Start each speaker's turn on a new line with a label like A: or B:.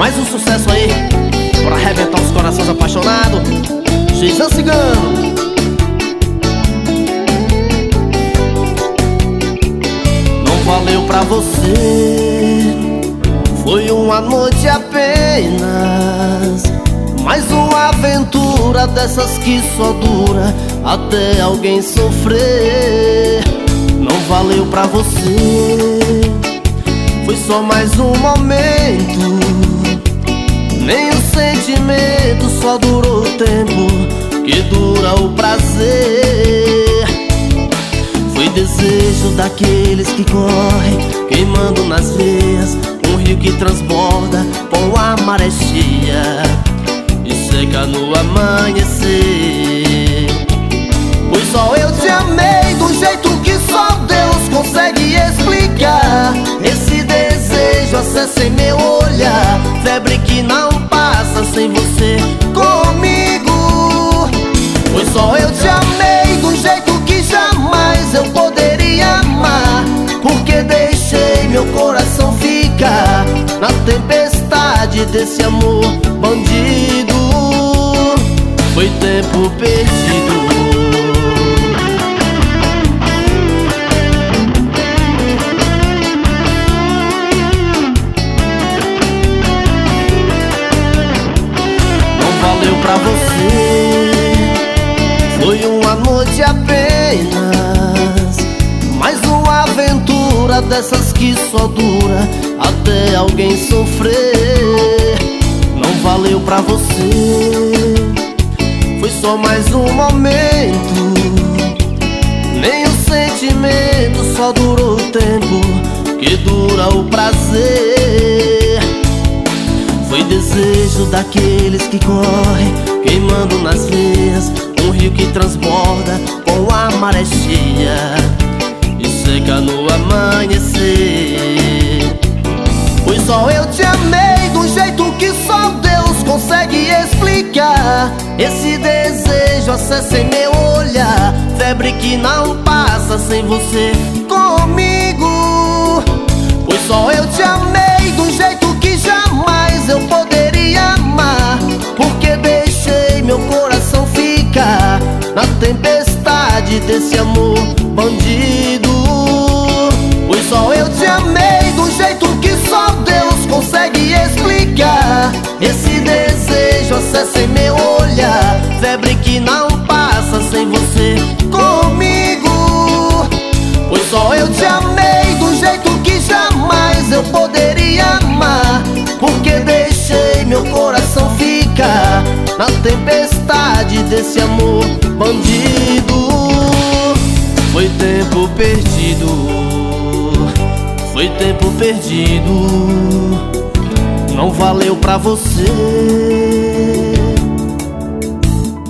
A: Mais um sucesso aí pra arrebentar os corações apaixonados. Gisão Cigano. Não valeu pra você, foi uma noite apenas, mais uma aventura dessas que só dura até alguém sofrer. Não valeu pra você, foi só mais um momento, nem o sentimento só durou o tempo que dura o prazer. Foi desejo daqueles que correm, queimando nas veias, um rio que transborda com a maré cheia e seca no amanhecer. Pois só eu te amei do jeito que só Deus consegue explicar. Esse desejo acessa em meu olhar, febre que não passa sem você comigo. Pois só eu te amei do jeito que jamais eu poderia amar, porque deixei meu coração ficar na tempestade desse amor bandido. Foi tempo perdido. Valeu pra você, foi uma noite apenas, mais uma aventura dessas que só dura até alguém sofrer. Não valeu pra você, foi só mais um momento, nem o sentimento só durou o tempo que dura o prazer. Foi desejo daqueles que correm, queimando nas veias, um rio que transborda com a maré cheia e seca no amanhecer. Pois só eu te amei do jeito que só Deus consegue explicar. Esse desejo acessa em meu olhar, febre que não passa sem você comigo. Pois só eu te amei do jeito que jamais eu poderia amar, porque deixei meu coração ficar na tempestade desse amor bandido. Pois só eu te amei do jeito que só Deus consegue explicar. Esse desejo acessa em meu olhar, febre que não passa sem você comigo. Pois só eu te amei do jeito que jamais eu poderia amar, porque deixei meu coração ficar na tempestade desse amor bandido. Foi tempo perdido, foi tempo perdido. Não valeu pra você.